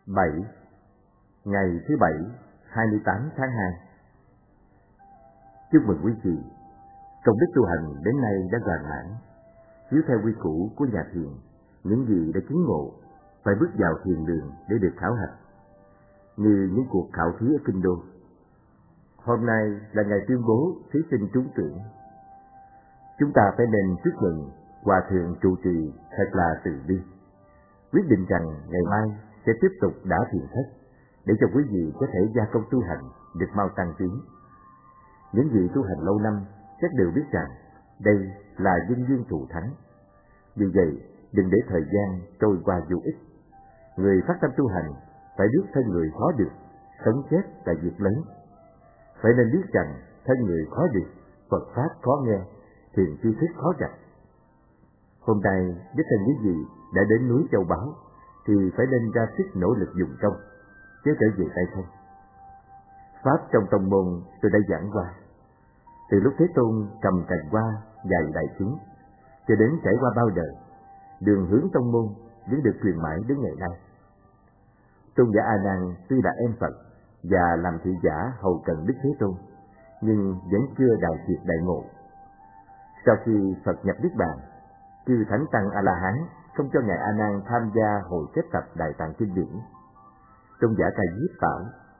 7. Ngày thứ Bảy, 28 tháng 2. Chúc mừng quý vị, công đức tu hành đến nay đã hoàn mãn. Chiếu theo quy củ của nhà thiền, những gì đã chứng ngộ phải bước vào thiền đường để được khảo hạch, như những cuộc khảo thí ở kinh đô. Hôm nay là ngày tuyên bố thí sinh trúng tuyển. Chúng ta phải nên chúc mừng Hòa thượng trụ trì thật là từ bi, quyết định rằng ngày mai sẽ tiếp tục đả thiền thất để cho quý vị có thể gia công tu hành được mau tăng tiến. Những vị tu hành lâu năm chắc đều biết rằng đây là nhân duyên thù thắng. Vì vậy, đừng để thời gian trôi qua vô ích. Người phát tâm tu hành phải biết thân người khó được, sống chết là việc lớn. Phải nên biết rằng thân người khó được, Phật pháp khó nghe, thiền tri thức khó gặp. Hôm nay, với thân quý vị đã đến núi Châu Báu, thì phải nên ra sức nỗ lực dùng công, chứ trở về tay không. Pháp trong tông môn tôi đã giảng qua. Từ lúc Thế Tôn cầm cành hoa dạy đại chúng, cho đến trải qua bao đời, đường hướng tông môn vẫn được truyền mãi đến ngày nay. Tôn giả A Nan tuy là em Phật và làm thị giả hầu cận Đức Thế Tôn, nhưng vẫn chưa đại triệt đại ngộ. Sau khi Phật nhập Niết Bàn, chư thánh tăng A La Hán không cho ngài A Nan tham gia hội kết tập Đại Tạng kinh điển. Tôn giả Ca Diếp bảo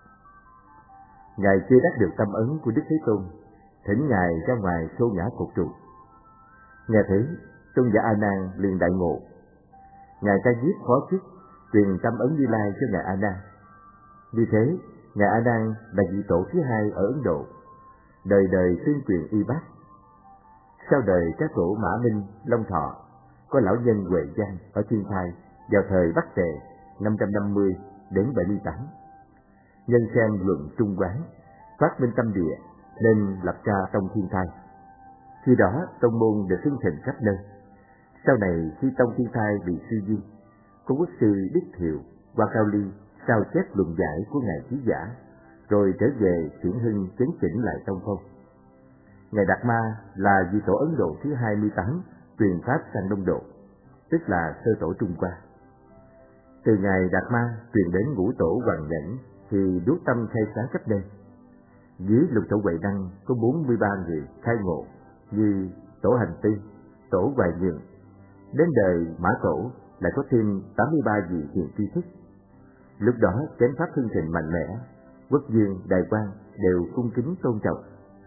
ngài chưa đắc được tâm ấn của Đức Thế Tôn, thỉnh ngài ra ngoài xô ngã cột trụ. Nghe thế, Tôn giả A Nan liền đại ngộ. Ngài Ca Diếp phó chức truyền tâm ấn Như Lai cho ngài A Nan. Như thế, ngài A Nan là vị tổ thứ hai ở Ấn Độ, đời đời tuyên truyền y bác. Sau đời các tổ Mã Minh, Long Thọ, có lão nhân Huệ Giang ở Thiên Thai vào thời Bắc Tề 550 đến 78. Nhân xem luận trung quán, phát minh tâm địa nên lập ra tông Thiên Thai. Khi đó tông môn được hưng thịnh khắp nơi. Sau này khi tông Thiên Thai bị suy di, có quốc sư Đức Thiệu, Hoa Cao Ly sao chép luận giải của ngài Chí Giả, rồi trở về chuyển hưng chấn chỉnh lại tông phong. Ngài Đạt Ma là vị tổ Ấn Độ thứ 28 truyền pháp sang Đông Độ, tức là sơ tổ Trung Hoa. Từ ngài Đạt Ma truyền đến ngũ tổ Hoàng Nhẫn thì đuốc tâm khai sáng khắp nơi. Dưới lục tổ Huệ Năng có 43 người khai ngộ như tổ Hành Tư, tổ Hoài Nhường. Đến đời Mã Tổ lại có thêm 83 vị thiền tri thức. Lúc đó chánh pháp hưng thịnh mạnh mẽ, quốc vương, đại quan đều cung kính tôn trọng.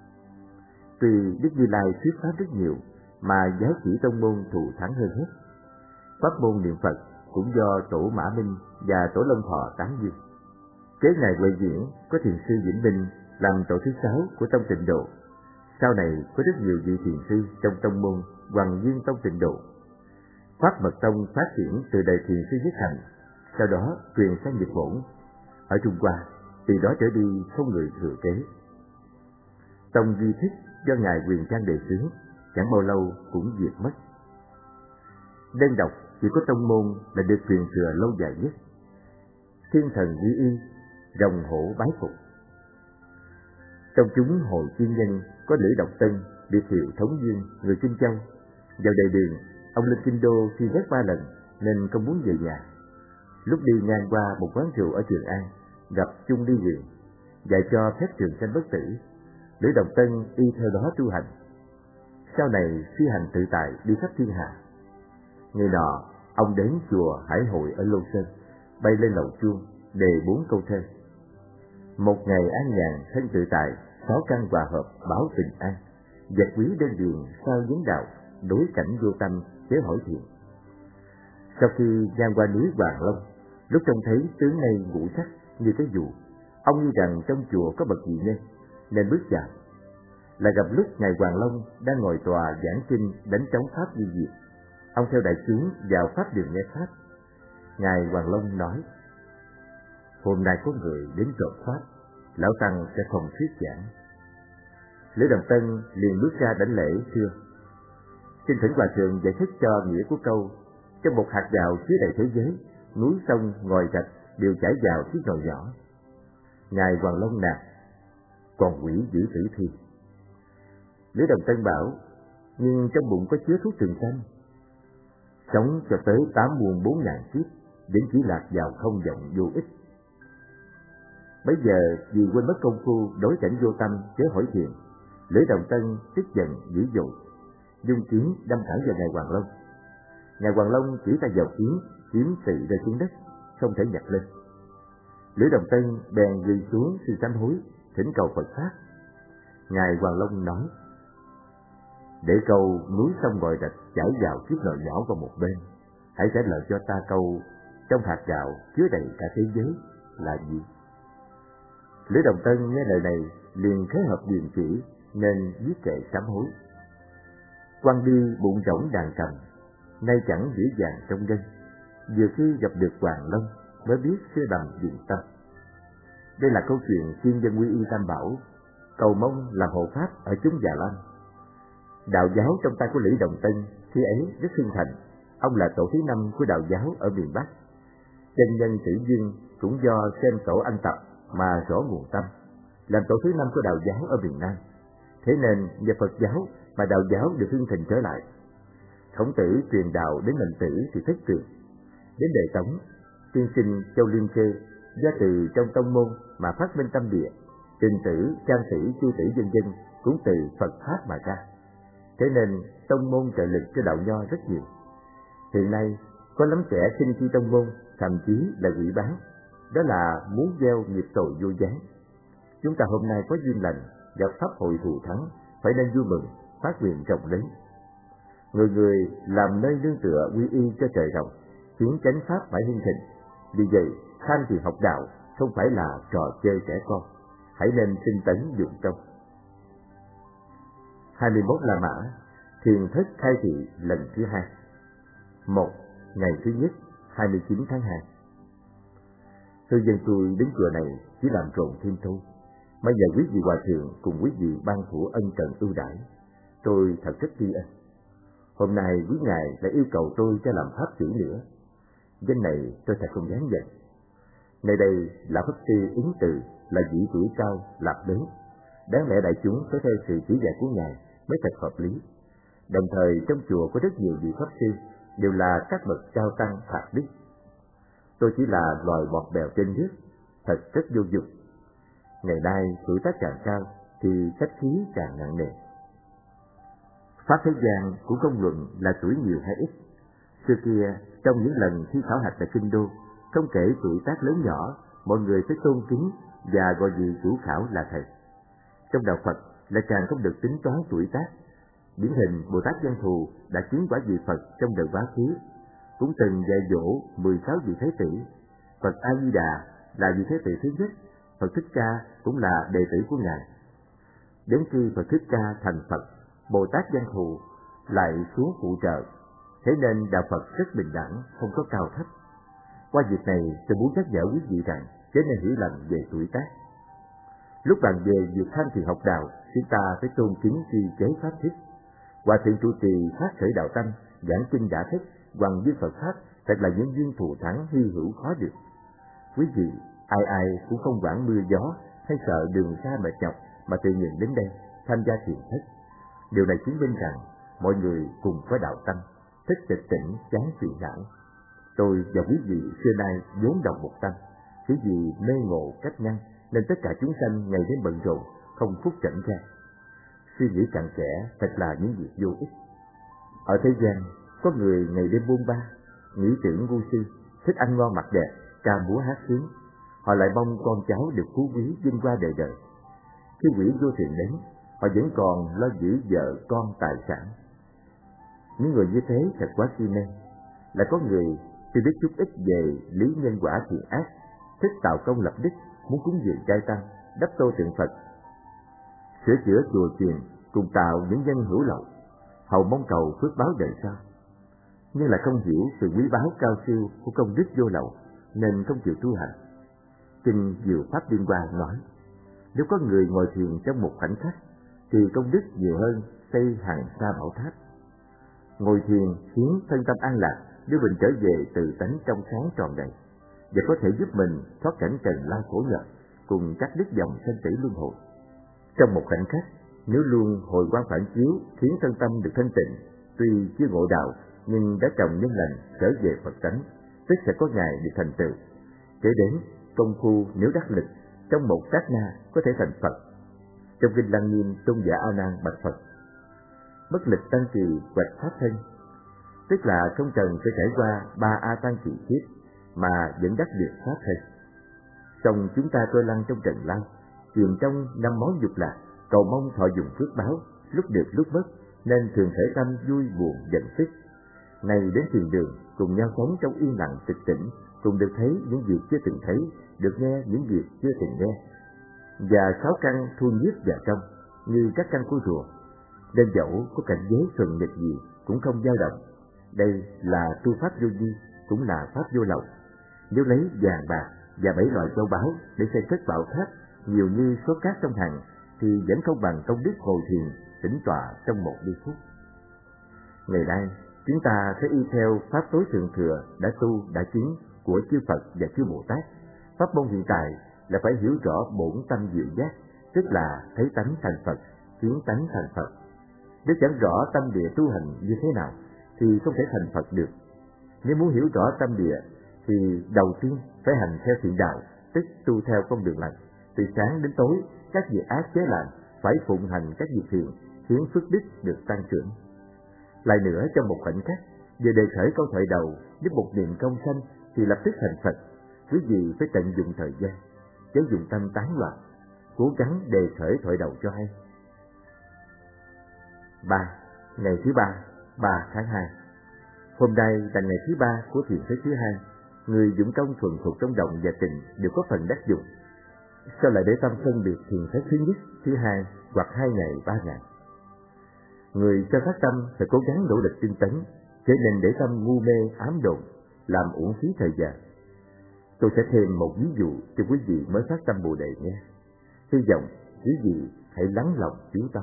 Tuy Đức Như Lai thuyết pháp rất nhiều, mà giá trị tông môn thù thắng hơn hết. Pháp môn niệm Phật cũng do tổ Mã Minh và tổ Long Thọ tán dương. Kế ngài Huệ Diễn có thiền sư Vĩnh Minh làm tổ thứ 6 của tông Tịnh Độ. Sau này có rất nhiều vị thiền sư trong tông môn Hoàng Dương tông Tịnh Độ. Pháp Mật Tông phát triển từ đời thiền sư Nhất Hạnh, sau đó truyền sang Nhật Bổn. Ở Trung Hoa, từ đó trở đi không người thừa kế. Tông Duy Thích do ngài Quyền Trang đề xướng, chẳng bao lâu cũng diệt mất. Đơn độc chỉ có tông môn là được truyền thừa lâu dài nhất. Thiên thần Duy Y, rồng hổ bái phục. Trong chúng Hội Chuyên Nhân có Lữ Độc Tân, biệt hiệu Thống Dương, người Kinh Châu. Vào đời Đường, ông lên Kinh Đô khi ghét 3 lần nên không muốn về nhà. Lúc đi ngang qua một quán rượu ở Trường An, gặp Chung Ly Quyền, dạy cho phép trường sanh bất tử. Lữ Độc Tân y theo đó tu hành. Sau này phi hành tự tại đi khắp thiên hạ. Ngày nọ, ông đến chùa Hải Hội ở Lô Sơn, bay lên lầu chuông, đề 4 câu thơ. Một ngày an nhàn thân tự tại, 6 căn hòa hợp báo bình an. Vật quý đơn điền sao vấn đạo, đối cảnh vô tâm chớ hỏi thiền. Sau khi ngang qua núi Hoàng Long, lúc trông thấy tướng này ngũ sắc như cái dù, ông nghĩ rằng trong chùa có bậc dị nhân nên bước vào. Là gặp lúc ngài Hoàng Long đang ngồi tòa giảng kinh đánh trống pháp di diệt. Ông theo đại chúng vào pháp đường nghe pháp. Ngài Hoàng Long nói: hôm nay có người đến trộm pháp, lão tăng sẽ không thuyết giảng. Lữ Đồng Tân liền bước ra đảnh lễ thưa: xin thỉnh hòa thượng giải thích cho nghĩa của câu trong một hạt gạo chứa đầy thế giới, núi sông ngòi gạch đều chảy vào chiếc nồi nhỏ. Ngài Hoàng Long nạt: còn quỷ giữ tử thi. Lữ Đồng Tân bảo: nhưng trong bụng có chứa thuốc trường sanh, sống cho tới 8 muôn 4 ngàn kiếp, đến chỉ lạc vào không vọng vô ích. Bấy giờ vì quên mất công phu đối cảnh vô tâm chớ hỏi thiền, Lữ Đồng Tân tức giận dữ dội, dung kiếm đâm thẳng vào ngài Hoàng Long. Ngài Hoàng Long chỉ tay vào kiếm tự rơi xuống đất, không thể nhặt lên. Lữ Đồng Tân bèn quỳ xuống xin sám hối, thỉnh cầu Phật pháp. Ngài Hoàng Long nói: để câu núi sông ngòi rạch chảy vào chiếc nồi nhỏ vào một bên, hãy trả lời cho ta câu trong hạt gạo chứa đầy cả thế giới là gì? Lữ Đồng Tân nghe lời này liền khế hợp điềm chỉ nên viết kệ sám hối. Quăng đi bụng rỗng đàn cầm, nay chẳng dễ dàng trong gân, vừa khi gặp được Hoàng Long mới biết xưa đầm dụng tâm. Đây là câu chuyện chuyên dân quy y Tam Bảo, cầu mong làm hộ pháp ở chúng Già Lam. Đạo giáo trong tay của Lữ Đồng Tân khi ấy rất hưng thành. Ông là tổ thứ 5 của đạo giáo ở miền Bắc. Chân nhân Tử Dương cũng do xem tổ anh tập mà rõ nguồn tâm, làm tổ thứ 5 của đạo giáo ở miền Nam. Thế nên nhờ Phật giáo mà đạo giáo được hưng thịnh trở lại. Khổng Tử truyền đạo đến Mệnh Tử thì thất truyền. Đến đời Tống, tiên sinh Châu Liên Kê do từ trong tông môn mà phát minh tâm địa, Trình Tử, Trang Tử, Chu Tử vân vân cũng từ Phật pháp mà ra. Thế nên tông môn trợ lực cho đạo nho rất nhiều. Hiện nay có lắm kẻ sinh chi tông môn, thậm chí là quỷ bán, đó là muốn gieo nghiệp tội vô gián. Chúng ta hôm nay có duyên lành gặp pháp hội thù thắng, phải nên vui mừng, phát nguyện rộng lớn. Người người làm nơi nương tựa quy y cho trời rộng, khiến chánh pháp phải hưng thịnh. Vì vậy tham thì học đạo không phải là trò chơi trẻ con, hãy nên tinh tấn dụng công. 21 La Mã, thiền thất khai thị lần thứ 2. 1. Ngày thứ nhất, 29 tháng 2. Thư dân tôi đến chùa này chỉ làm rộn thêm thôi, mà nhờ quý vị hòa thượng cùng quý vị ban phủ ân cần ưu đãi, tôi thật rất tri ân. Hôm nay quý ngài đã yêu cầu tôi cho làm pháp chữ nữa, danh này tôi thật không dám nhận. Nơi đây là pháp sư ứng từ, là vị tuổi cao lập lớn, đáng lẽ đại chúng phải theo sự chỉ dạy của ngài mới thật hợp lý. Đồng thời trong chùa có rất nhiều vị pháp sư đều là các bậc cao tăng phạt đức. Tôi chỉ là loài bọt bèo trên nước, thật rất vô dụng. Ngày nay tuổi tác càng cao thì khách khí càng nặng nề. Pháp thế gian cũng không luận là tuổi nhiều hay ít. Xưa kia trong những lần thi khảo hạch tại Kinh Đô, không kể tuổi tác lớn nhỏ, mọi người phải tôn kính và gọi vị chủ khảo là thầy. Trong đạo Phật lại càng không được tính toán tuổi tác. Điển hình Bồ Tát Văn Thù đã chứng quả vị Phật trong đời quá khứ, cũng từng dạy dỗ 16 vị Thế Tử. Phật A Di Đà là vị Thế Tử thứ nhất, Phật Thích Ca cũng là đệ tử của ngài. Đến khi Phật Thích Ca thành Phật, Bồ Tát Văn Thù lại xuống phụ trợ. Thế nên đạo Phật rất bình đẳng, không có cao thấp. Qua việc này tôi muốn nhắc nhở quý vị rằng chớ nên hiểu lầm về tuổi tác. Lúc bàn về việc tham thiền học đạo, chúng ta phải tôn kính tri chế pháp thích. Hòa thượng trụ trì phát khởi đạo tâm, giảng kinh đã thích, hoàng với Phật pháp, thật là những duyên thù thắng hy hữu khó được. Quý vị ai ai cũng không quản mưa gió hay sợ đường xa mệt nhọc mà tự nguyện đến đây tham gia thiền thất. Điều này chứng minh rằng mọi người cùng có đạo tâm, thích tịch tỉnh chán phiền não. Tôi và quý vị xưa nay vốn đồng một tâm, chỉ vì mê ngộ cách ngăn nên tất cả chúng sanh ngày đêm bận rộn, không phút rảnh ra. Suy nghĩ cặn kẽ thật là những việc vô ích. Ở thế gian có người ngày đêm buôn ba, nghĩ tưởng ngu si, thích ăn ngon mặc đẹp, ca múa hát sướng. Họ lại mong con cháu được phú quý vinh qua đời đời. Khi quỷ vô thường đến, họ vẫn còn lo giữ vợ con tài sản. Những người như thế thật quá si mê. Lại có người tuy biết chút ít về lý nhân quả thiện ác, thích tạo công lập đức, muốn cúng dường trai tăng, đắp tô tượng Phật, sửa chữa chùa chiền, cùng tạo những nhân hữu lậu, hầu mong cầu phước báo đời sau. Nhưng lại không hiểu sự quý báu cao siêu của công đức vô lậu, nên không chịu tu hành. Kinh Diệu Pháp Liên Hoa nói, nếu có người ngồi thiền trong một khoảnh khắc, thì công đức nhiều hơn xây hàng sa bảo tháp. Ngồi thiền khiến thân tâm an lạc, đưa mình trở về từ tánh trong sáng tròn đầy, và có thể giúp mình thoát cảnh trần lao khổ nhọc, cùng cắt đứt dòng sanh tử luân hồi. Trong một khoảnh khắc, nếu luôn hồi quang phản chiếu khiến thân tâm được thanh tịnh, tuy chưa ngộ đạo nhưng đã trồng nhân lành trở về Phật tánh, tức sẽ có ngày được thành tựu. Kể đến công phu nếu đắc lực, trong một sát na có thể thành Phật. Trong kinh Lăng Nghiêm, tôn giả A Nan bạch Phật: bất lực tăng trì hoạch pháp thân, tức là không cần phải trải qua 3 A Tăng kỳ kiếp mà vẫn đắc được pháp thân. Song chúng ta trôi lăn trong trần lao, chìm trong 5 món dục lạc, cầu mong thọ dụng phước báo, lúc được lúc mất, nên thường thể tâm vui buồn giận tức. Này đến thiền đường, cùng nhau sống trong yên lặng tịch tỉnh, cùng được thấy những việc chưa từng thấy, được nghe những việc chưa từng nghe. Và 6 căn thu nhiếp vào trong, như các căn của rùa, nên dẫu có cảnh giới thuần nghịch gì cũng không dao động. Đây là tu pháp vô vi, cũng là pháp vô lậu. Nếu lấy vàng bạc và 7 loại châu báu để xây cất bảo tháp nhiều như số cát trong hằng, thì vẫn không bằng công đức ngồi thiền tĩnh tọa trong 1 giây phút. Ngày nay chúng ta phải y theo pháp tối thượng thừa đã tu đã chứng của chư Phật và chư Bồ Tát. Pháp môn hiện tại là phải hiểu rõ bổn tâm diệu giác, tức là thấy tánh thành Phật, kiến tánh thành Phật. Nếu chẳng rõ tâm địa tu hành như thế nào thì không thể thành Phật được. Nếu muốn hiểu rõ tâm địa thì đầu tiên phải hành theo thiện đạo, tức tu theo con đường lành. Từ sáng đến tối, các việc ác chế làm, phải phụng hành các việc thiện, khiến phước đức được tăng trưởng. Lại nữa, trong một khoảnh khắc, vừa đề khởi câu thoại đầu, giúp một niệm công sanh thì lập tức thành Phật. Quý vị phải tận dụng thời gian, chớ dùng tâm tán loạn, cố gắng đề khởi thoại đầu cho hay. 3. Ngày thứ 3, 3 tháng 2. Hôm nay là ngày thứ 3 của thiền thế thứ 2. Người dụng công thuần thuộc trong động và tình đều có phần đắc dụng. Sao lại để tâm phân biệt thiền thế thứ nhất, thứ 2 hoặc 2 ngày, 3 ngày? Người cho phát tâm phải cố gắng nỗ lực tinh tấn, chứ nên để tâm ngu mê ám độn, làm uổng phí thời gian. Tôi sẽ thêm một ví dụ cho quý vị mới phát tâm Bồ Đề nghe. Hy vọng quý vị hãy lắng lòng chú tâm.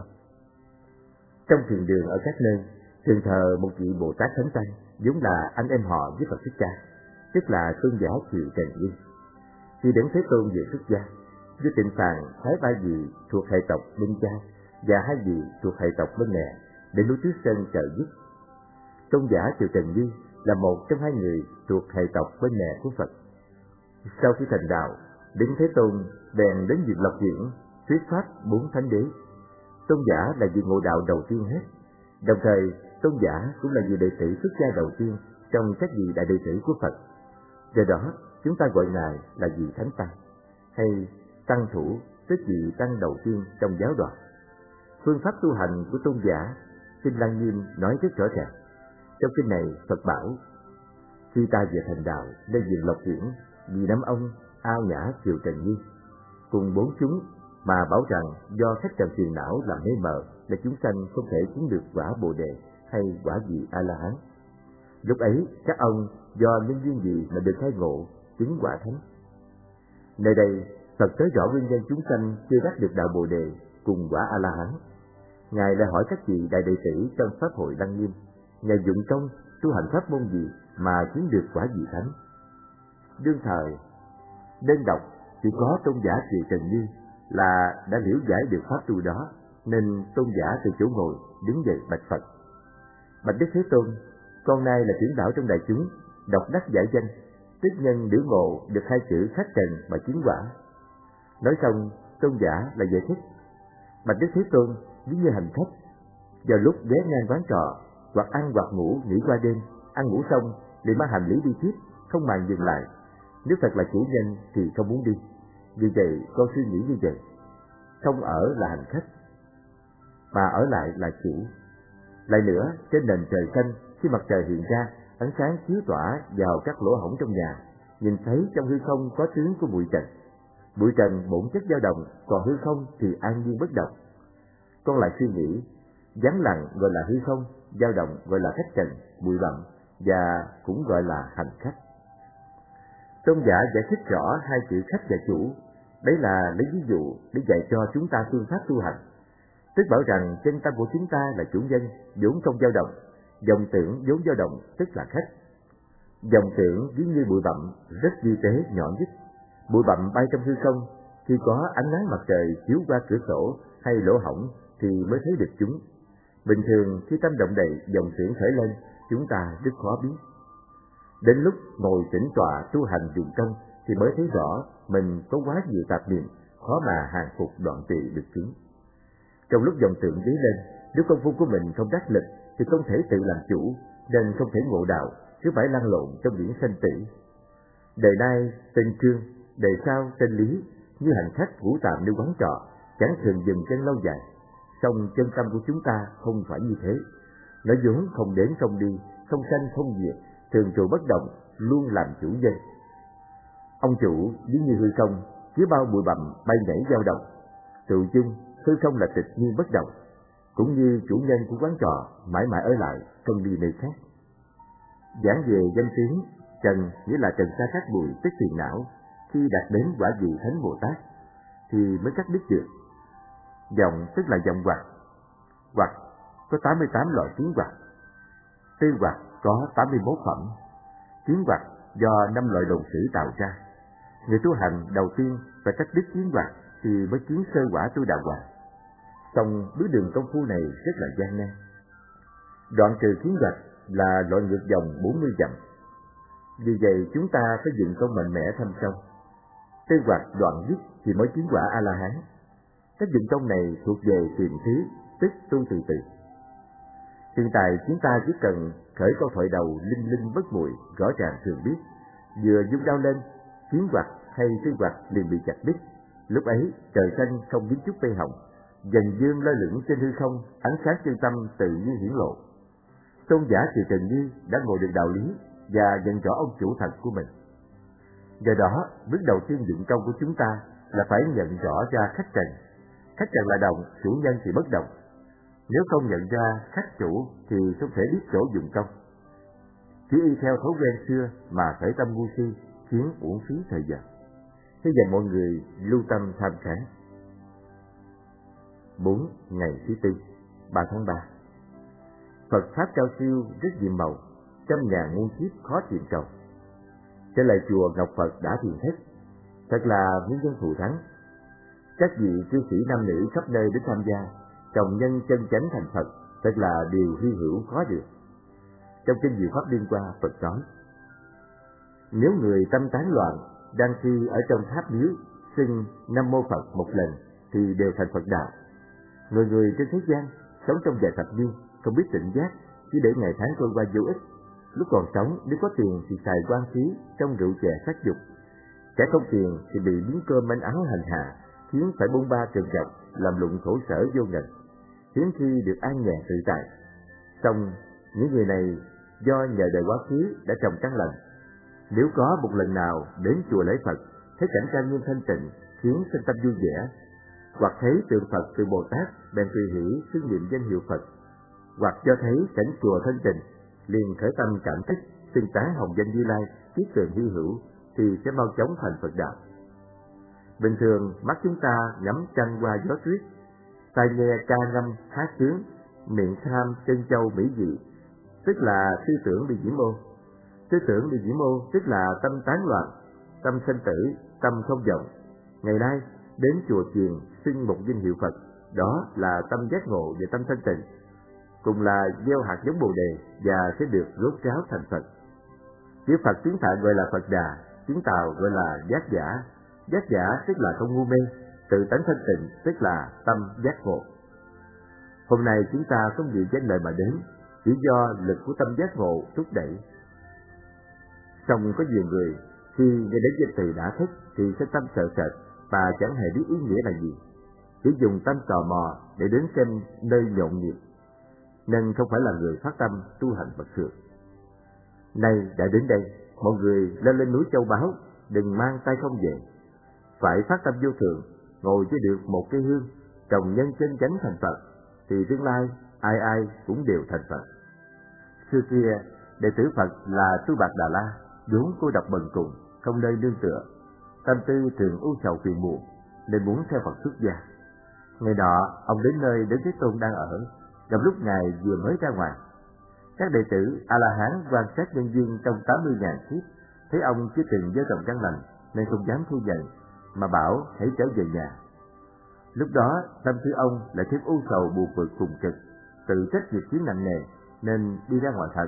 Trong thiền đường ở các nơi thường thờ một vị Bồ Tát Thánh Tăng, vốn là anh em họ với Phật Thích Ca, tức là tôn giả Thiệu Trần Như. Khi đến Thế Tôn về xuất gia, với Tịnh Phạn phái 3 vị thuộc hệ tộc bên cha và 2 vị thuộc hệ tộc bên mẹ để núi Trước Sơn trợ giúp. Tôn giả Thiệu Trần Như là một trong 2 người thuộc hệ tộc bên mẹ của Phật. Sau khi thành đạo, đến Thế Tôn bèn đến Diệu Lộc Diễn thuyết pháp 4 thánh đế. Tôn giả là vị ngộ đạo đầu tiên hết, đồng thời tôn giả cũng là vị đệ tử xuất gia đầu tiên trong các vị đại đệ tử của Phật. Do đó chúng ta gọi ngài là vị Thánh Tăng, hay Tăng Thủ, tức vị tăng đầu tiên trong giáo đoàn. Phương pháp tu hành của tôn giả, kinh Lăng Nghiêm nói rất rõ ràng. Trong kinh này Phật bảo: khi ta về thành đạo nên Diệu Lộc Diễn vì nắm ông Ao Nhã Thiệu Trần Như cùng 4 chúng mà bảo rằng do khách trần phiền não làm mê mờ là chúng sanh không thể chứng được quả Bồ Đề hay quả vị A La Hán. Lúc ấy các ông do nhân duyên gì mà được khai ngộ chứng quả thánh. Nơi đây Phật nói rõ nguyên nhân chúng sanh chưa đắc được đạo Bồ Đề cùng quả A La Hán. Ngài lại hỏi các vị đại đệ tử trong pháp hội Lăng Nghiêm, ngài dụng công tu hành pháp môn gì mà chứng được quả vị thánh. Đương thời đơn độc chỉ có tôn giả Thiệu Trần Như là đã liễu giải được pháp tu đó, nên tôn giả từ chỗ ngồi đứng dậy bạch Phật: bạch Đức Thế Tôn, con nay là trưởng lão trong đại chúng, độc đắc giải danh, tức nhân liễu ngộ được 2 chữ khách trần mà chứng quả. Nói xong, tôn giả lại giải thích: bạch Đức Thế Tôn, ví như hành khách vào lúc ghé ngang quán trọ, hoặc ăn hoặc ngủ nghỉ qua đêm, ăn ngủ xong liền mang hành lý đi tiếp, không màng dừng lại. Nếu thật là chủ nhân thì không muốn đi. Vì vậy con suy nghĩ như vậy: không ở là hành khách, mà ở lại là chủ. Lại nữa, trên nền trời xanh, khi mặt trời hiện ra, ánh sáng chiếu tỏa vào các lỗ hổng trong nhà, nhìn thấy trong hư không có tướng của bụi trần. Bụi trần bổn chất dao động, còn hư không thì an nhiên bất động. Con lại suy nghĩ, vắng lặng gọi là hư không, dao động gọi là khách trần, bụi bặm, và cũng gọi là hành khách. Tôn giả giải thích rõ 2 chữ khách và chủ. Đấy là lấy ví dụ để dạy cho chúng ta phương pháp tu hành. Tức bảo rằng chân tâm của chúng ta là chủ nhân, vốn không dao động. Vọng tưởng vốn dao động, tức là khách. Vọng tưởng ví như bụi bặm, rất vi tế, nhỏ nhất. Bụi bặm bay trong hư không, khi có ánh nắng mặt trời chiếu qua cửa sổ hay lỗ hổng thì mới thấy được chúng. Bình thường khi tâm động đầy, vọng tưởng khởi lên, chúng ta rất khó biết. Đến lúc ngồi tĩnh tọa tu hành dụng công thì mới thấy rõ mình có quá nhiều tạp niệm, khó mà hàng phục đoạn trị được chúng. Trong lúc vọng tưởng dấy lên, nếu công phu của mình không đắc lực thì không thể tự làm chủ, nên không thể ngộ đạo, cứ phải lăn lộn trong biển sanh tử. Đời nay tên Trương, đời sau tên Lý, như hành khách ngủ tạm nơi quán trọ, chẳng thường dừng chân lâu dài. Song chân tâm của chúng ta không phải như thế. Nó vốn không đến không đi, không sanh không diệt, thường trụ bất động, luôn làm chủ nhân. Ông chủ ví như hư không, chứa bao bụi bặm bay nhảy dao động. Tự chung hư không là tịch nhiên bất động, cũng như chủ nhân của quán trọ mãi mãi ở lại, không đi nơi khác. Giảng về danh tiếng, trần nghĩa là trần xa các bụi tức phiền não, khi đạt đến quả vị Thánh Bồ Tát thì mới cắt đứt được. Vọng tức là vọng hoặc. Hoặc có 88 loại kiến hoặc. Tư hoặc có 81 phẩm. Kiến hoặc do 5 loại đồn sử tạo ra. Người tu hành đầu tiên phải cắt đứt kiến hoặc thì mới kiến sơ quả tu đạo quả. Song bước đường công phu này rất là gian nan. Đoạn trừ kiến hoặc là loại ngược dòng 40 dặm. Vì vậy chúng ta phải dựng công mạnh mẽ thâm sâu. Tư hoặc đoạn dứt thì mới kiến quả A-la-hán. Cách dựng công này thuộc về tiềm thí, tức tu từ từ. Hiện tại chúng ta chỉ cần khởi câu thoại đầu linh linh bất muội, rõ ràng thường biết, vừa dung đao lên, kiến hoặc hay tư hoặc liền bị chặt đứt. Lúc ấy trời xanh không dính chút mây hồng, dần dương lơ lửng trên hư không, ánh sáng chân tâm tự nhiên hiển lộ. Tôn giả Từ Trần Như đã ngộ được đạo lý và nhận rõ ông chủ thật của mình. Do đó, bước đầu tiên dụng công của chúng ta là phải nhận rõ ra khách trần. Khách trần là động, chủ nhân thì bất động. Nếu không nhận ra khách chủ thì không thể biết chỗ dụng công. Chỉ y theo thói quen xưa mà khởi tâm ngu si, khiến uổng phí thời giờ. Thế giờ mọi người lưu tâm tham khảo. 4. Ngày thứ tư, 3 tháng 3. Phật Pháp cao siêu rất nhiệm màu, trăm ngàn muôn kiếp khó tìm cầu. Trở lại chùa Ngọc Phật đã thiền thất, thật là nguyên nhân thù thắng. Các vị cư sĩ nam nữ khắp nơi đến tham gia, trồng nhân chân chánh thành Phật, thật là điều hy hữu khó được. Trong kinh Diệu Pháp Liên Hoa, Phật nói: nếu người tâm tán loạn, đang khi ở trong tháp miếu xưng Nam Mô Phật một lần thì đều thành Phật đạo. Người người trên thế gian sống trong vài thập niên không biết tỉnh giác, chỉ để ngày tháng trôi qua vô ích. Lúc còn sống nếu có tiền thì xài quan phí trong rượu chè sắc dục, kẻ không tiền thì bị miếng cơm manh áo hành hạ, khiến phải bôn ba trần trọc, làm lụng khổ sở vô ngần, hiếm khi được an nhàn tự tại. Song những người này do nhờ đời quá khứ đã trồng căn lành, nếu có một lần nào đến chùa lễ Phật, thấy cảnh trang nghiêm thanh tịnh, khiến sinh tâm vui vẻ, hoặc thấy tượng Phật từ Bồ Tát bèn tùy hỷ xưng niệm danh hiệu Phật, hoặc do thấy cảnh chùa thanh tịnh liền khởi tâm cảm thích, xưng tán hồng danh Như Lai, kiết tường hy hữu, thì sẽ mau chóng thành Phật đạo. Bình thường mắt chúng ta ngắm trăng qua gió tuyết, tai nghe ca ngâm hát sướng, miệng tham chân châu mỹ vị, tức là tư tưởng bị nhiễm ô. Tư tưởng bị nhiễm ô tức là tâm tán loạn, tâm sanh tử, tâm không vọng. Ngày nay đến chùa chiền xưng một danh hiệu Phật, đó là tâm giác ngộ và tâm thanh tịnh, cùng là gieo hạt giống Bồ đề và sẽ được rốt ráo thành Phật. Chữ Phật tiếng Phạn gọi là Phật Đà, tiếng Tàu gọi là giác giả. Giác giả tức là không ngu mê, tự tánh thanh tịnh tức là tâm giác ngộ. Hôm nay chúng ta không vì danh lợi mà đến, chỉ do lực của tâm giác ngộ thúc đẩy. Song có nhiều người khi nghe đến danh từ đã thích thì sẽ tâm sợ sệt và chẳng hề biết ý nghĩa là gì, chỉ dùng tâm tò mò để đến xem nơi nhộn nhịp, nên không phải là người phát tâm tu hành Phật sự. Nay đã đến đây, mọi người lên núi Châu Báu, đừng mang tay không về, phải phát tâm vô thượng, ngồi với được một cây hương, trồng nhân chân chánh thành Phật, thì tương lai ai ai cũng đều thành Phật. Xưa kia, đệ tử Phật là Tu Bạt Đà La, vốn cô độc bần cùng, không nơi nương tựa, tâm tư thường u sầu phiền muộn, nên muốn theo Phật xuất gia. Ngày nọ, ông đến nơi Đấng Thế Tôn đang ở, gặp lúc Ngài vừa mới ra ngoài. Các đệ tử A-la-hán quan sát nhân duyên trong 80.000 kiếp, thấy ông chưa từng gieo trồng căn lành, nên không dám thu nhận, mà bảo hãy trở về nhà. Lúc đó, tâm tư ông lại thêm u sầu buồn bực cùng cực, tự trách việc kiến nặng nề, nên đi ra ngoài thành,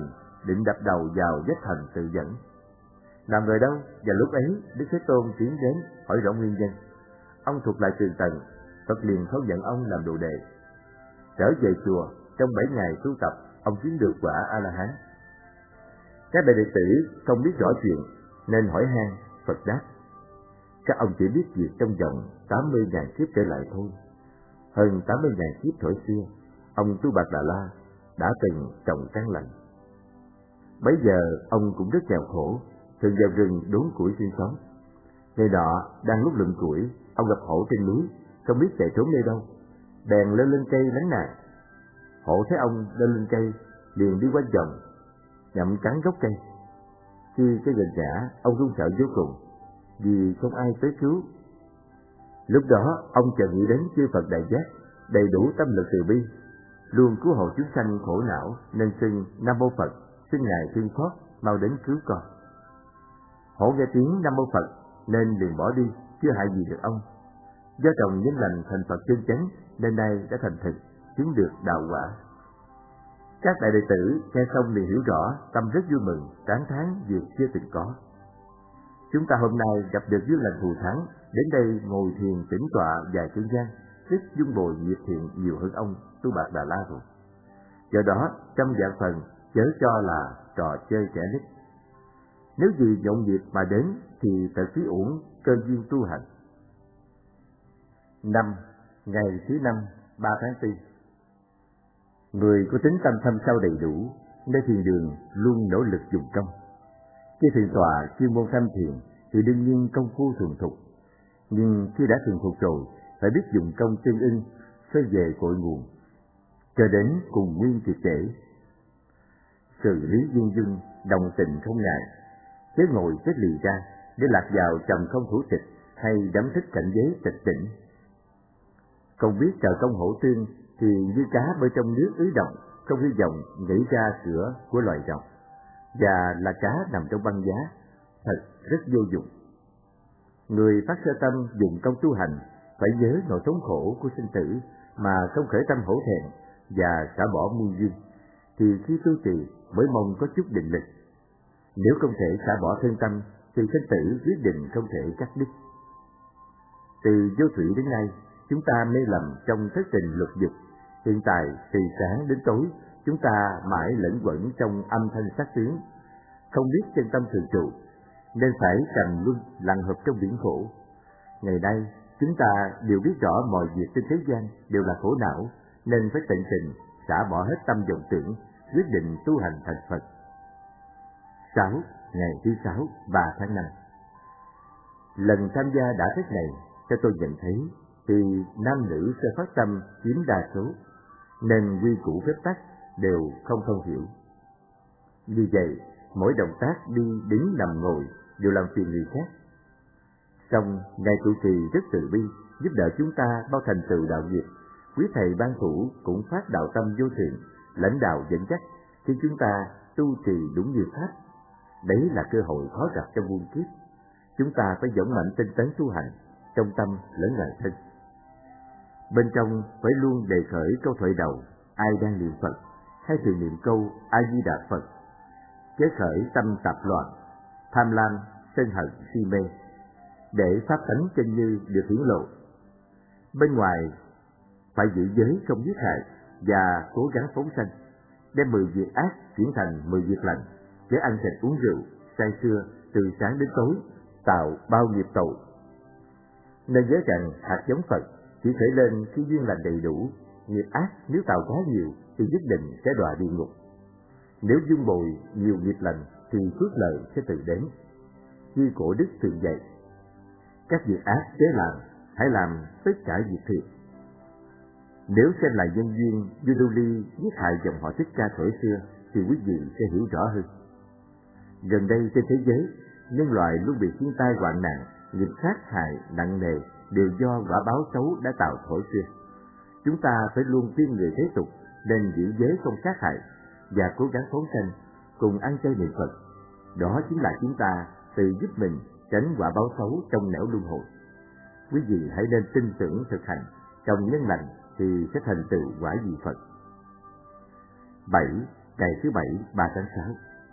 định đập đầu vào vết thần tự dẫn. Làm người đâu? Và lúc ấy Đức Thế Tôn tiến đến hỏi rõ nguyên nhân. Ông thuộc lại tường tận, Phật liền không nhận ông làm đồ đệ. Trở về chùa, trong 7 ngày tu tập, ông chứng được quả A-la-hán. Các đại đệ tử không biết rõ chuyện nên hỏi han. Phật đáp: các ông chỉ biết việc trong vòng 80.000 kiếp trở lại thôi. Hơn 80.000 kiếp thuở xưa, ông Tu Bạt Đà La đã từng trồng căn lành. Bấy giờ ông cũng rất nghèo khổ, thường vào rừng đốn củi sinh sống. Ngày nọ đang lúc lượm củi, ông gặp hổ trên núi, không biết chạy trốn nơi đâu, bèn leo lên cây lánh nạn. Hổ thấy ông leo lên cây, liền đi quanh vòng, nhậm cắn gốc cây. Khi cây gần ngã, ông run sợ vô cùng, vì không ai tới cứu. Lúc đó ông chợt nghĩ đến chư Phật Đại Giác, đầy đủ tâm lực từ bi, luôn cứu hộ chúng sanh khổ não, nên xưng Nam Mô Phật, xin ngài thương xót mau đến cứu con. Hổ nghe tiếng Nam Mô Phật nên liền bỏ đi, chưa hại gì được ông. Do trồng nhân lành thành Phật chân chánh nên nay đã thành thực, chứng được đạo quả. Các đại đệ tử nghe xong liền hiểu rõ, tâm rất vui mừng, tán thán việc chưa từng có. Chúng ta hôm nay gặp được duyên lành thù thắng, đến đây ngồi thiền tĩnh tọa vài thời gian, rất dung bồi nghiệp thiện nhiều hơn ông Tu Bạt Đà La rồi. Do đó, trăm vạn phần chớ cho là trò chơi trẻ nít. Nếu vì nhộn nhịp mà đến thì thật phí uổng cơ duyên tu hành. 5. Ngày thứ 5, 3 tháng 4. Người có tính tâm thâm sâu đầy đủ, nơi thiền đường luôn nỗ lực dùng công. Khi thiền tọa chuyên môn tham thiền thì đương nhiên công phu thuần thục, nhưng khi đã thuần thục rồi phải biết dùng công tương ưng, xoay về cội nguồn, cho đến cùng nguyên triệt để. Xử lý duyên dưng, đồng tình không ngại, chớ ngồi chết lì ra để lạc vào trầm không thủ tịch hay đắm thích cảnh giới tịch tỉnh. Không biết trời công hổ tương thì như cá bơi trong nước ứ động, không hy vọng nhảy ra cửa của loài rồng, và là cá nằm trong băng giá, thật rất vô dụng. Người phát sơ tâm dùng công tu hành phải nhớ nỗi thống khổ của sinh tử mà không khởi tâm hổ thẹn và xả bỏ muôn duyên, thì khi tu trì mới mong có chút định lực. Nếu không thể xả bỏ thân tâm thì sinh tử quyết định không thể cắt đứt. Từ vô thủy đến nay, chúng ta mê lầm trong thất tình lục dục. Hiện tại từ sáng đến tối, chúng ta mãi lẫn quẩn trong âm thanh sắc tướng, không biết chân tâm thường trụ, nên phải trầm luân lặn hợp trong biển khổ. Ngày nay, chúng ta đều biết rõ mọi việc trên thế gian đều là khổ não, nên phải tận tình xả bỏ hết tâm vọng tưởng, quyết định tu hành thành Phật. 6. Ngày thứ 6, 3 tháng 5. Lần tham gia đã thức này, cho tôi nhận thấy thì nam nữ sơ phát tâm chiếm đa số, nên quy củ phép tắc đều không thông hiểu. Vì vậy, mỗi động tác đi đứng nằm ngồi đều làm phiền người khác. Song ngài trụ trì rất từ bi, giúp đỡ chúng ta bao thành tựu đạo nghiệp. Quý thầy ban thủ cũng phát đạo tâm vô thượng, lãnh đạo dẫn dắt khi chúng ta tu trì đúng như pháp. Đấy là cơ hội khó gặp trong muôn kiếp. Chúng ta phải dũng mạnh tinh tấn tu hành, trong tâm lẫn ngoài thân. Bên trong phải luôn đề khởi câu thoại đầu ai đang niệm Phật, hay thường niệm câu A Di Đà Phật, chớ khởi tâm tạp loạn, tham lam, sân hận, si mê, để pháp tánh chân như được hiển lộ. Bên ngoài phải giữ giới không giết hại và cố gắng phóng sanh, đem 10 việc ác chuyển thành 10 việc lành, chớ ăn thịt uống rượu, say sưa từ sáng đến tối, tạo bao nghiệp tội. Nên nhớ rằng hạt giống Phật chỉ khởi lên khi duyên lành đầy đủ, nghiệp ác nếu tạo quá nhiều thì nhất định sẽ đọa địa ngục. Nếu dung bồi nhiều nghiệp lành thì phước lợi sẽ tự đến. Như cổ đức thường dạy, các việc ác chớ làm, hãy làm tất cả việc thiện. Nếu xem lại nhân duyên Yudhuli giết hại dòng họ Thích Ca thuở xưa thì quý vị sẽ hiểu rõ hơn. Gần đây trên thế giới, nhân loại luôn bị thiên tai hoạn nạn, nghiệp sát hại nặng nề đều do quả báo xấu đã tạo thuở xưa. Chúng ta phải luôn khuyên người thế tục nên giữ giới không sát hại và cố gắng phóng sanh, cùng ăn chay niệm Phật. Đó chính là chúng ta tự giúp mình tránh quả báo xấu trong nẻo luân hồi. Quý vị hãy nên tin tưởng thực hành, trồng nhân lành thì sẽ thành tựu quả vị Phật. 7. Ngày thứ 7, 3 tháng 6.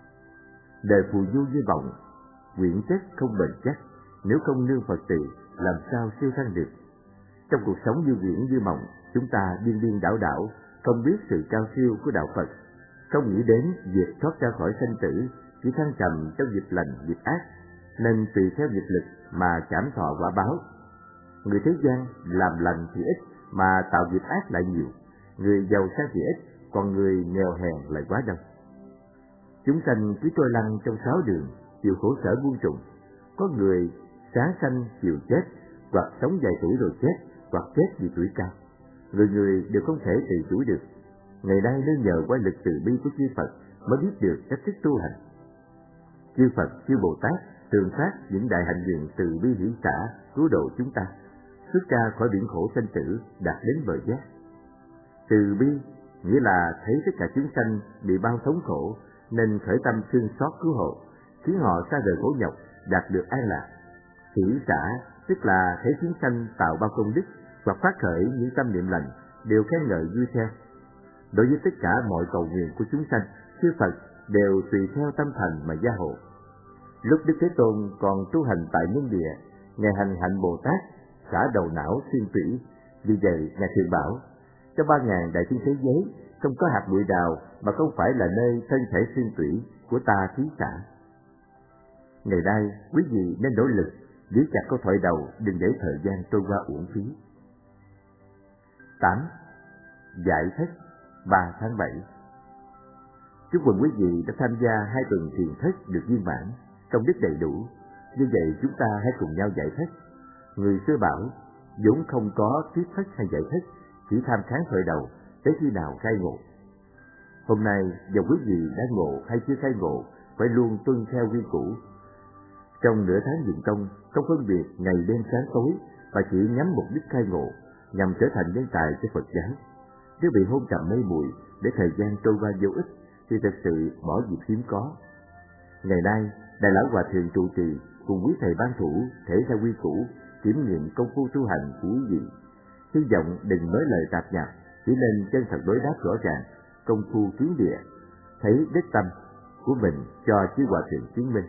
Đời phù du như vọng, quyển chất không bền chắc, nếu không nương Phật từ, làm sao siêu thăng được. Trong cuộc sống như quyển như mộng, chúng ta điên điên đảo đảo, không biết sự cao siêu của đạo Phật, không nghĩ đến việc thoát ra khỏi sanh tử, chỉ thăng trầm trong nghiệp lành nghiệp ác, nên tùy theo nghiệp lực mà cảm thọ quả báo. Người thế gian làm lành thì ít mà tạo nghiệp ác lại nhiều, người giàu sang thì ít, còn người nghèo hèn lại quá đông. Chúng sanh cứ trôi lăn trong sáu đường, chịu khổ sở muôn trùng. Có người sáng sanh chiều chết, hoặc sống vài tuổi rồi chết, hoặc chết vì tuổi cao. Người người đều không thể tự chủ được. Ngày nay nên nhờ qua lực từ bi của chư Phật mới biết được cách thức tu hành. Chư Phật, chư Bồ Tát thường phát những đại hạnh nguyện từ bi hỷ xả cứu độ chúng ta, xuất ra khỏi biển khổ sanh tử, đạt đến bờ giác. Từ bi nghĩa là thấy tất cả chúng sanh bị bao thống khổ, nên khởi tâm thương xót cứu hộ, khiến họ xa rời khổ nhọc, đạt được an lạc. Hỷ xả tức là thấy chúng sanh tạo bao công đức hoặc phát khởi những tâm niệm lành, đều khen ngợi vui theo. Đối với tất cả mọi cầu nguyện của chúng sanh, chư Phật đều tùy theo tâm thành mà gia hộ. Lúc Đức Thế Tôn còn tu hành tại nhân địa, ngài hành hạnh Bồ Tát xả đầu não xuyên tủy. Vì vậy ngài thường bảo, trong 3.000 đại thiên thế giới không có hạt bụi nào mà không phải là nơi thân thể xuyên tủy của ta thí xả. Ngày nay quý vị nên nỗ lực giữ chặt câu thoại đầu, đừng để thời gian trôi qua uổng phí. 8. Giải thích 3 tháng 7. Chúc mừng quý vị đã tham gia 2 tuần thiền thất được viên mãn, công đức đầy đủ. Như vậy chúng ta hãy cùng nhau giải thích. Người xưa bảo, vốn không có thuyết thất hay giải thích, chỉ tham kháng thời đầu, tới khi nào khai ngộ. Hôm nay, dầu quý vị đã ngộ hay chưa khai ngộ, phải luôn tuân theo quy củ. Trong nửa tháng dụng công, không phân biệt ngày đêm sáng tối, và chỉ nhắm mục đích khai ngộ, nhằm trở thành nhân tài cho Phật giáo. Nếu bị hôn trầm mê muội để thời gian trôi qua vô ích, thì thật sự bỏ dịp hiếm có. Ngày nay, Đại lão Hòa thượng trụ trì cùng quý thầy ban thủ thể theo quy củ, kiểm nghiệm công phu tu hành của quý vị. Hy vọng đừng nói lời tạp nhạp, chỉ nên chân thật đối đáp rõ ràng, công phu kiến địa, thấy đích tâm của mình cho chư Hòa thượng chứng minh.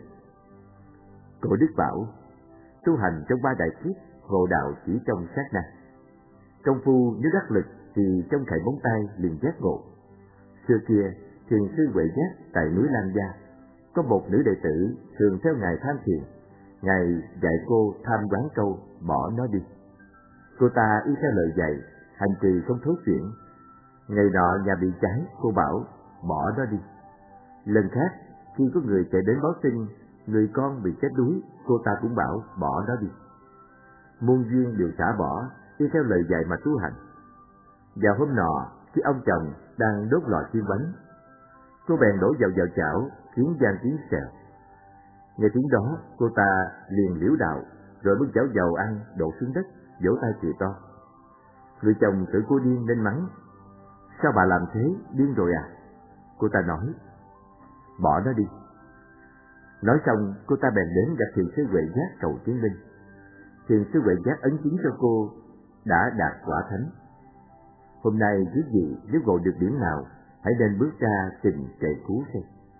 Cổ Đức bảo, tu hành trong 3 đại kiếp, ngộ đạo chỉ trong sát na. Công phu nếu đắc lực thì trong khải móng tay liền giác ngộ. Xưa kia, thiền sư Huệ Giác tại núi Lam Gia, có một nữ đệ tử thường theo ngài tham thiền. Ngài dạy cô tham quán câu, bỏ nó đi. Cô ta y theo lời dạy, hành trì không thối chuyển. Ngày nọ nhà bị cháy, cô bảo, bỏ nó đi. Lần khác, khi có người chạy đến báo tin, người con bị chết đuối, cô ta cũng bảo, bỏ nó đi. Muôn duyên đều xả bỏ, y theo lời dạy mà tu hành. Vào hôm nọ, khi ông chồng đang đốt lò chiên bánh, cô bèn đổ vào chảo, khiến vang tiếng xèo. Nghe tiếng đó, cô ta liền liễu đạo, rồi bưng chảo dầu ăn đổ xuống đất, vỗ tay cười to. Người chồng tưởng cô điên nên mắng, sao bà làm thế, điên rồi à? Cô ta nói, bỏ nó đi. Nói xong, cô ta bèn đến gặp thiền sư Huệ Giác cầu chứng minh. Thiền sư Huệ Giác ấn chứng cho cô đã đạt quả thánh. Hôm nay quý vị nếu ngộ được điểm nào, hãy nên bước ra trình kệ cứu xem.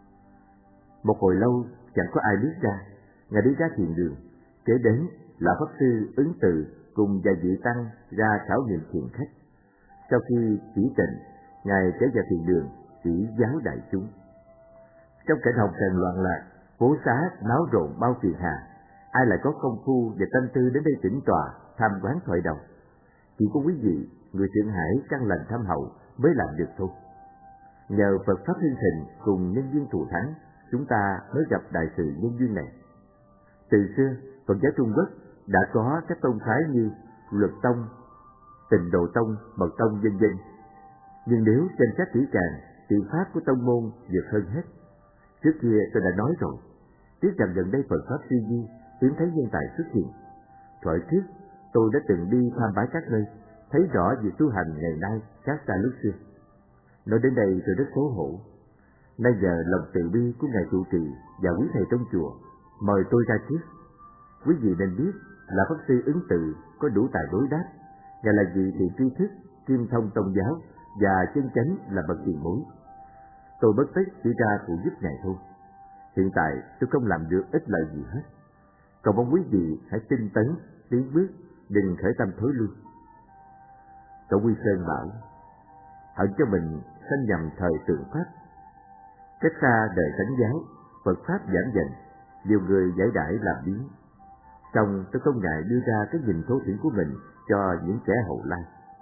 Một hồi lâu chẳng có ai bước ra, ngài đi ra thiền đường. Kế đến là pháp sư Ứng Từ cùng vài vị tăng ra khảo nghiệm thiền khách. Sau khi chỉ tịnh, ngài trở vào thiền đường chỉ giáo đại chúng. Trong cảnh hồng trần loạn lạc, phố xá náo rộn bao phiền hà, ai lại có công phu và tâm tư đến đây tĩnh tọa tham quán thoại đầu? Chỉ có quý vị, người Thượng Hải căn lành thâm hậu mới làm được thôi. Nhờ Phật pháp hưng thịnh cùng nhân duyên thù thắng, chúng ta mới gặp đại sự nhân duyên này. Từ xưa, Phật giáo Trung Quốc đã có các tông phái như Luật Tông, Tịnh Độ Tông, Mật Tông vân vân. Nhưng nếu xem xét kỹ càng, thì pháp của tông môn vượt hơn hết. Trước kia tôi đã nói rồi, tiếc rằng gần đây Phật pháp suy di, hiếm thấy nhân tài xuất hiện. Thuở trước, tôi đã từng đi tham bái các nơi, thấy rõ việc tu hành ngày nay khác xa lúc xưa. Nói đến đây tôi rất xấu hổ. Nay giờ lòng từ bi của ngài trụ trì và quý thầy trong chùa mời tôi ra trước. Quý vị nên biết là pháp sư Ứng Từ có đủ tài đối đáp. Ngài là vị thì tri thức, kim thông tôn giáo và chân chánh là bậc tiền bối. Tôi bất tất chỉ ra phụ giúp ngài thôi. Hiện tại tôi không làm được ích lợi gì hết. Cầu mong quý vị hãy tinh tấn, tiến bước, đừng khởi tâm thối lui. Tổ Quy Sơn bảo, hận cho mình sanh nhầm thời tượng Pháp. Cách xa đời Thánh giáo, Phật Pháp giảng dành, nhiều người giải đãi làm biến. Song tôi không ngại đưa ra cái nhìn thô thiển của mình cho những kẻ hậu lai.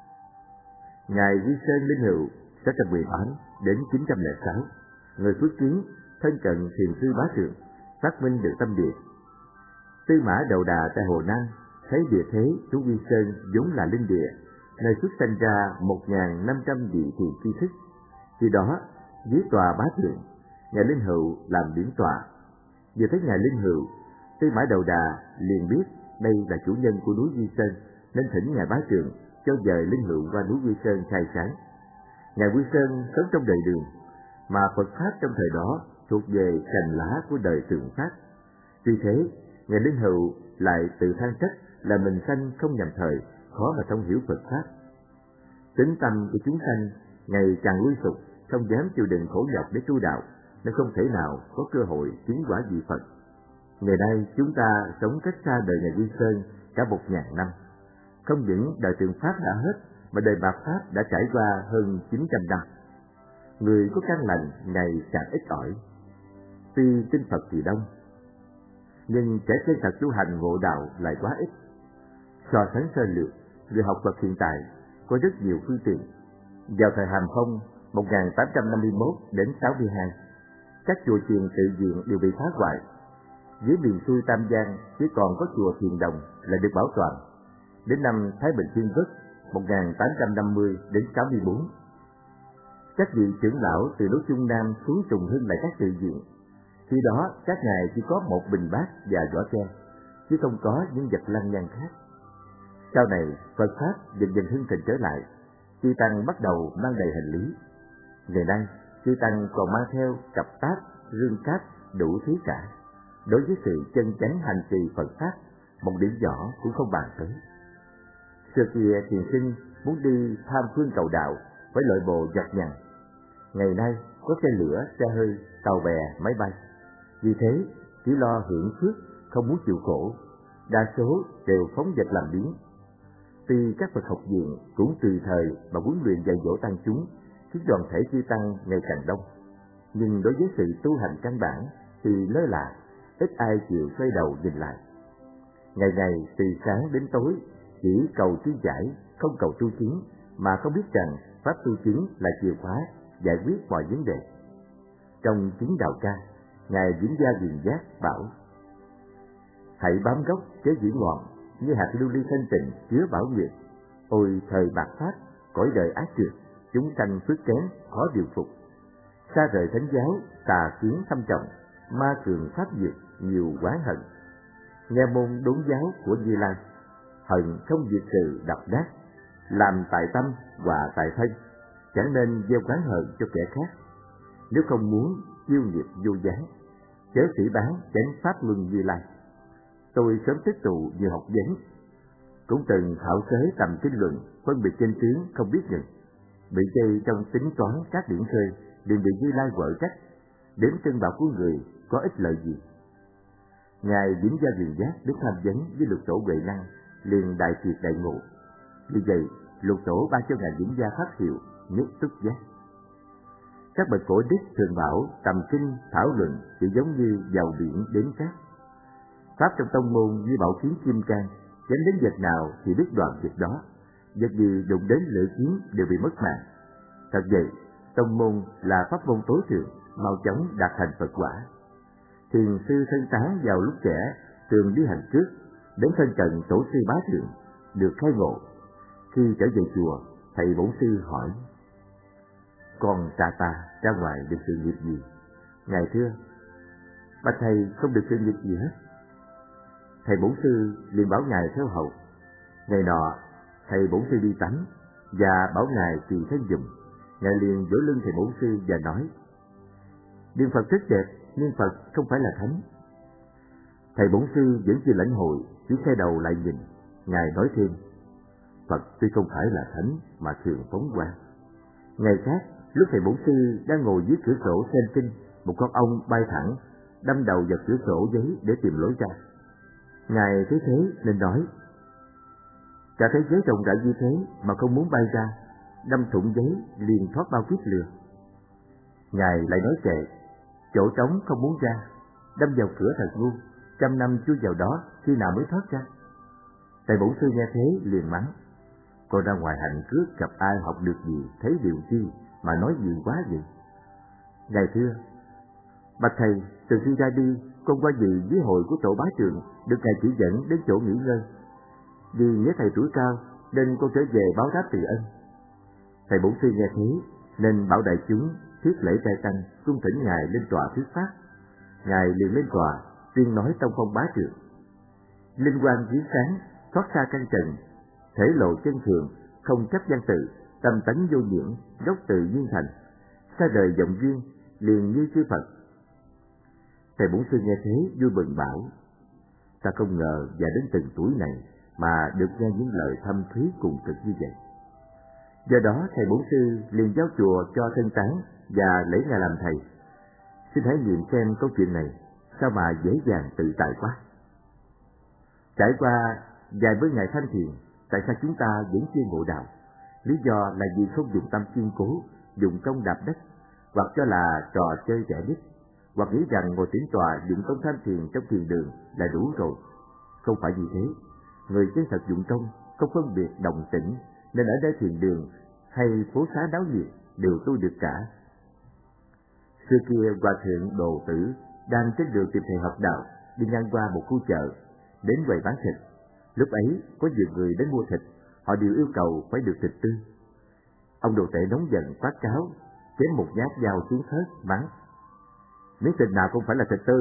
Ngài Quy Sơn Linh Hữu 618 đến 906, người Phước Kiến, thân cận Thiền sư Bá Trượng, phát minh được tâm địa. Tư Mã Đầu Đà tại Hồ Nam thấy địa thế xuống Quy Sơn vốn là linh địa, nơi xuất sanh ra 1.500 vị thiền tri thức. Khi đó dưới tòa Bá Trượng, ngài Linh Hữu làm điển tọa. Vừa thấy ngài Linh Hữu, Tư Mã Đầu Đà liền biết đây là chủ nhân của núi Quy Sơn, nên thỉnh ngài Bá Trượng cho dời Linh Hữu qua núi Quy Sơn khai sáng. Ngài Quy Sơn sống trong đời Đường, mà Phật pháp trong thời đó thuộc về cành lá của đời Tượng Pháp. Tuy thế, ngài Linh Hữu lại tự than trách là mình sanh không nhằm thời, khó mà thông hiểu Phật pháp. Tính tâm của chúng sanh ngày càng lui sụp, không dám chịu đựng khổ nhọc để tu đạo, nên không thể nào có cơ hội chứng quả vị Phật. Ngày nay chúng ta sống cách xa đời ngài Quy Sơn cả 1.000 năm. Không những đời Tượng Pháp đã hết, mà đời Mạt Pháp đã trải qua hơn 900 năm. Người có căn lành ngày càng ít ỏi. Tuy tin Phật thì đông, nhưng kẻ chân thật tu hành ngộ đạo lại quá ít. So sánh sơ lược, người học Phật hiện tại có rất nhiều phương tiện. Vào thời Hàm Phong 1851 đến 62, các chùa chiền tự viện đều bị phá hoại. Dưới miền xuôi Tam Giang chỉ còn có chùa Thiền Đồng là được bảo toàn. Đến năm Thái Bình Thiên Vất 1850 đến 64, các vị trưởng lão từ núi Trung Nam xuống trùng hưng lại các tự viện. Khi đó các ngài chỉ có một bình bát và giỏ tre, chứ không có những vật lăng nhang khác. Sau này Phật pháp dần dần hưng thịnh trở lại, chư tăng bắt đầu mang đầy hành lý. Ngày nay chư tăng còn mang theo cặp táp, rương cát, đủ thứ cả. Đối với sự chân chánh hành trì Phật pháp, một điểm nhỏ cũng không bàn tới. Xưa kia thiền sinh muốn đi tham phương cầu đạo phải lội bộ giặt nhằn. Ngày nay có xe lửa, xe hơi, tàu bè, máy bay. Vì thế chỉ lo hưởng phước, không muốn chịu khổ. Đa số đều phóng dật làm biến. Tuy các Phật học viện cũng tùy thời mà huấn luyện dạy dỗ tăng chúng, khiến đoàn thể chư tăng ngày càng đông, nhưng đối với sự tu hành căn bản thì lơ là, ít ai chịu xoay đầu nhìn lại. Ngày ngày từ sáng đến tối chỉ cầu trí giải, không cầu tu chứng, mà không biết rằng pháp tu chứng là chìa khóa giải quyết mọi vấn đề. Trong Chứng Đạo Ca, ngài Vĩnh Gia Viền Giác bảo: hãy bám gốc chớ giữ ngọn, như hạt lưu ly thanh tịnh chứa bảo nguyệt. Ôi thời bạc pháp, cõi đời ác trượt, chúng sanh phước kém khó điều phục. Xa rời thánh giáo, tà kiến thâm trọng, ma cường pháp diệt, nhiều oán hận. Nghe môn đốn giáo của Như Lai, hận không diệt trừ đập nát, làm tại tâm hòa tại thân, chẳng nên gieo oán hận cho kẻ khác. Nếu không muốn chiêu nghiệp vô giá, chớ sĩ bán chánh pháp luân Như Lai. Tôi sớm tích tụ nhiều học vấn, cũng từng khảo xế tầm kinh luận, phân biệt trên tướng không biết ngừng, bị dây trong tính toán các điển khơi, liền bị Như Lai quở trách. Đến chân bảo của người có ích lợi gì? Ngài Vĩnh Gia Viền Giác đến tham vấn với Lục Tổ Huệ Năng, liền đại triệt đại ngộ. Vì vậy Lục Tổ ban cho ngài Vĩnh Gia pháp hiệu Nhất Túc Giác. Các bậc cổ đức thường bảo tầm kinh thảo luận chỉ giống như vào biển đến cát. Pháp trong tông môn như bảo kiếm kim cang, chém đến vật nào thì đứt đoạn vật đó, vật gì đụng đến lưỡi kiếm đều bị mất mạng. Thật vậy, tông môn là pháp môn tối thượng, mau chóng đạt thành Phật quả. Thiền sư thân tán vào lúc trẻ thường đi hành trước, đến thân cận tổ sư Bá Trượng, được khai ngộ. Khi trở về chùa, thầy bổn sư hỏi: con ta ra ngoài được sự nghiệp gì? Ngài thưa: bạch thầy không được sự nghiệp gì hết. Thầy bổn sư liền bảo ngài theo hầu. Ngày nọ thầy bổn sư đi tắm và bảo ngài trì thân giùm. Ngài liền vỗ lưng thầy bổn sư và nói: Điện Phật rất đẹp, nhưng Phật không phải là thánh. Thầy bổn sư vẫn chưa lãnh hội, chỉ xoay đầu lại nhìn. Ngài nói thêm: Phật tuy không phải là thánh mà thường phóng quang. Ngày khác, lúc thầy bổn sư đang ngồi dưới cửa sổ xem kinh, một con ong bay thẳng đâm đầu vào cửa sổ giấy để tìm lối ra. Ngài thấy thế nên nói: cả thế giới rộng rãi như thế mà không muốn bay ra, đâm thủng giấy liền thoát bao kiếp lừa. Ngài lại nói kệ: chỗ trống không muốn ra, đâm vào cửa thật ngu, 100 năm chui vào đó khi nào mới thoát ra. Thầy bổn sư nghe thế liền mắng: con ra ngoài hành cước gặp ai học được gì, thấy điều chi mà nói nhiều quá vậy. Ngài thưa: bạch thầy, từ khi ra đi, con qua vị dưới hội của tổ bá trường, được ngài chỉ dẫn đến chỗ nghỉ ngơi. Vì nghĩa thầy tuổi cao nên con trở về báo đáp từ ân. Thầy bổn sư nghe thế nên bảo đại chúng thiết lễ trai tăng, cung thỉnh ngài lên tòa thuyết pháp. Ngài liền lên tòa tuyên nói tông phong bá trường. Linh quang chiếu sáng thoát xa căn trần, thể lộ chân thường, không chấp văn tự, tâm tánh vô nhiễm, gốc tự nhiên thành, xa đời vọng duyên, liền như chư Phật. Thầy bổn sư nghe thế vui mừng bảo: ta không ngờ và đến từng tuổi này mà được nghe những lời thâm thúy cùng cực như vậy. Do đó thầy bổn sư liền giao chùa cho thân tán và lấy ngài làm thầy. Xin hãy nghiệm xem câu chuyện này sao mà dễ dàng tự tại quá. Trải qua vài bữa ngày thanh thiền, tại sao chúng ta vẫn chưa ngộ đạo? Lý do là vì không dùng tâm kiên cố, dùng công đạp đất, hoặc cho là trò chơi trẻ nít, hoặc nghĩ rằng ngồi tĩnh tọa dụng công tham thiền trong thiền đường là đủ rồi. Không phải như thế. Người chân thật dụng công, không phân biệt đồng tĩnh, nên ở nơi thiền đường hay phố xá náo nhiệt đều tu được cả. Xưa kia Hòa thượng Đồ Tử đang trên đường tìm thầy học đạo, đi ngang qua một khu chợ, đến quầy bán thịt. Lúc ấy có nhiều người đến mua thịt, họ đều yêu cầu phải được thịt tươi. Ông Đồ Tể nóng giận quát cáo, chém một nhát dao xuống thớt, mắng: miếng thịt nào cũng phải là thịt tươi.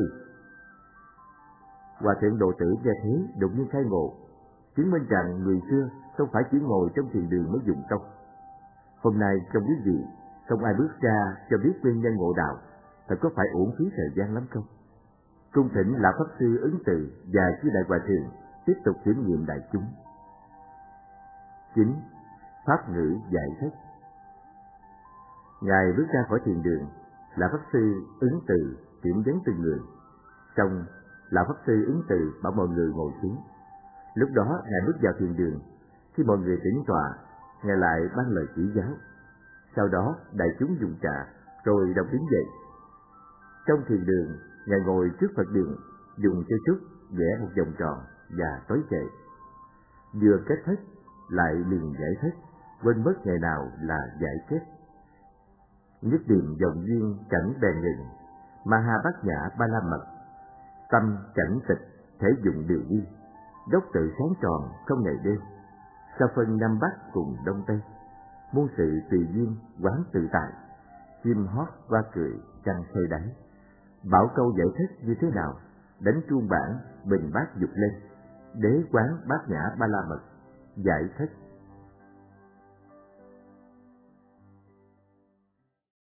Hòa thượng Đồ Tử nghe thế đột nhiên khai ngộ, chứng minh rằng người xưa không phải chỉ ngồi trong thiền đường mới dụng công. Hôm nay trong quý vị không ai bước ra cho biết nguyên nhân ngộ đạo, thật có phải uổng phí thời gian lắm không? Cung thỉnh là pháp sư Ứng Từ và chư đại hòa thượng tiếp tục kiểm nghiệm đại chúng. 9. Pháp ngữ giải thích. Ngài bước ra khỏi thiền đường, là pháp sư Ứng Từ kiểm vấn từng người. Xong, là pháp sư Ứng Từ bảo mọi người ngồi xuống. Lúc đó ngài bước vào thiền đường, khi mọi người tĩnh tọa, ngài lại ban lời chỉ giáo. Sau đó đại chúng dùng trà, rồi đồng đứng dậy. Trong thiền đường, ngài ngồi trước Phật điện, dùng cây trúc vẽ một vòng tròn và tối kệ. Vừa kết thích lại liền giải thích, quên mất ngày nào là giải kết. Nhất điềm dòng duyên cảnh bèn ngừng, ma ha bát nhã ba la mật, tâm cảnh tịch thể dụng điều đi, gốc tự sáng tròn không ngày đêm, sao phân Nam Bắc cùng Đông Tây, muôn sự tùy duyên quán tự tại, chim hót hoa cười trăng khơi đáy. Bảo câu giải thích như thế nào? Đánh chuông bản bình bát dục lên, đế quán bát nhã ba la mật, giải thích